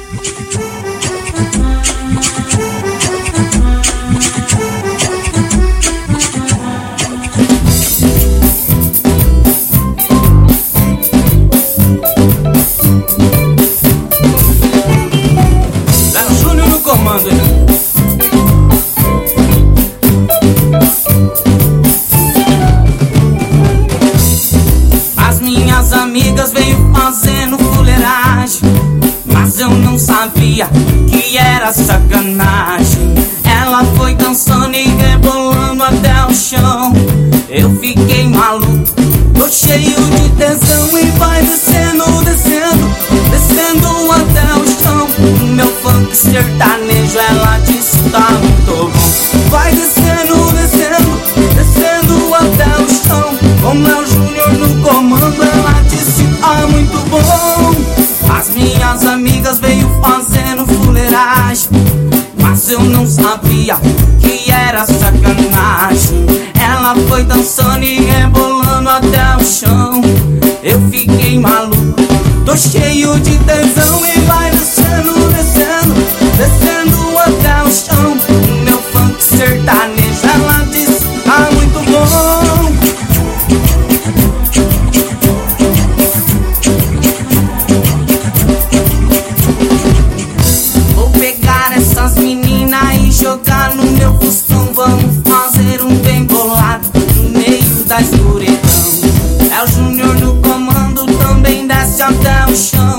Léo Júnior no comando, hein? As minhas amigas veio fazendo fuleiragem, mas eu não sabia que era sacanagem. Ela foi dançando e rebolando até o chão. Eu fiquei maluco, tô cheio de tesão. E vai descendo, descendo, descendo até o chão. O meu funk sertanejo, ela disse tá muito bom. Vai descendo, descendo, descendo até o chão. Com Léo Júnior no comando, ela disse tá muito bom. As minhas amigas veio fazendo fuleiragem, mas eu não sabia que era sacanagem. Ela foi dançando e rebolando até o chão. Eu fiquei maluco, tô cheio de tesão. E vai descendo, descendo, descendo até o chão. O meu funk sertanejo, ela disse tá muito bom. Essas meninas e jogar no meu fustão. Vamos fazer um bem bolado no meio da escuridão. Léo Júnior no comando também desce até o chão.